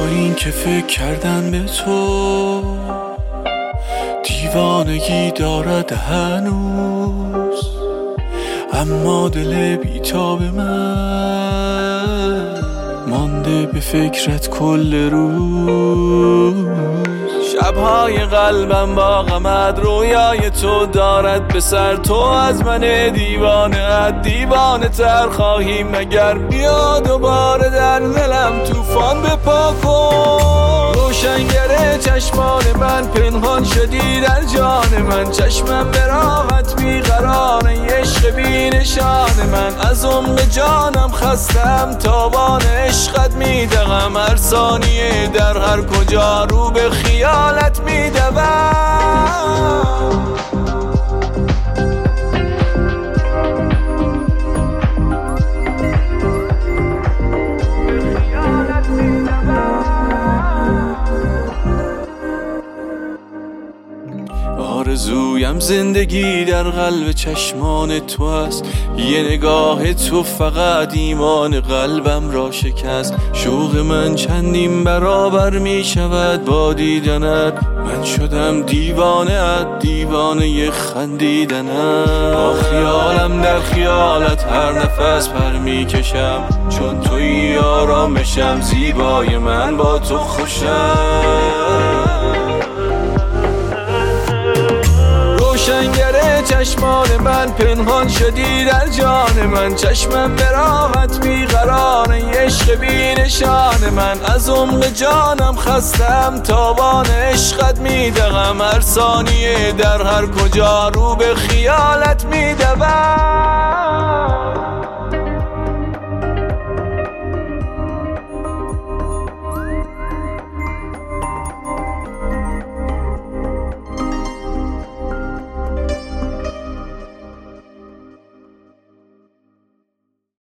این که فکر کردن به تو دیوانگی دارد هنوز، اما دل بیتاب من مانده به فکرت کل روز. شبهای قلبم با غمت رویای تو دارد به سر، تو از من دیوانه تر خواهی مگر؟ بیا دوباره در دلم طوفان بپا کن. روشنگر چشمان من پنهان شدی در جان من، چشمم به راحت بیقراره عشق بی نشان من. از عمق جانم خستم تابان عشقت میدهم، هر ثانیه در هر کجا رو به خیالت میدوم. آرزویم زندگی در قلب چشمان تو است، یه نگاه تو فقط ایمان قلبم را شکست. شوق من چندین برابر می شود با دیدنت، من شدم دیوانه خندیدنت. با خیالم در خیالت هر نفس پر می کشم، چون توی آرامشم زیبای من با تو خوشم. روشنگر چشمان من پنهان شدی در جان من، چشمم به راحت بیقراره عشق بی نشان من. از عمق جانم خستم تابان عشقت میدهم، هر ثانیه در هر کجا رو به خیالت میدوم.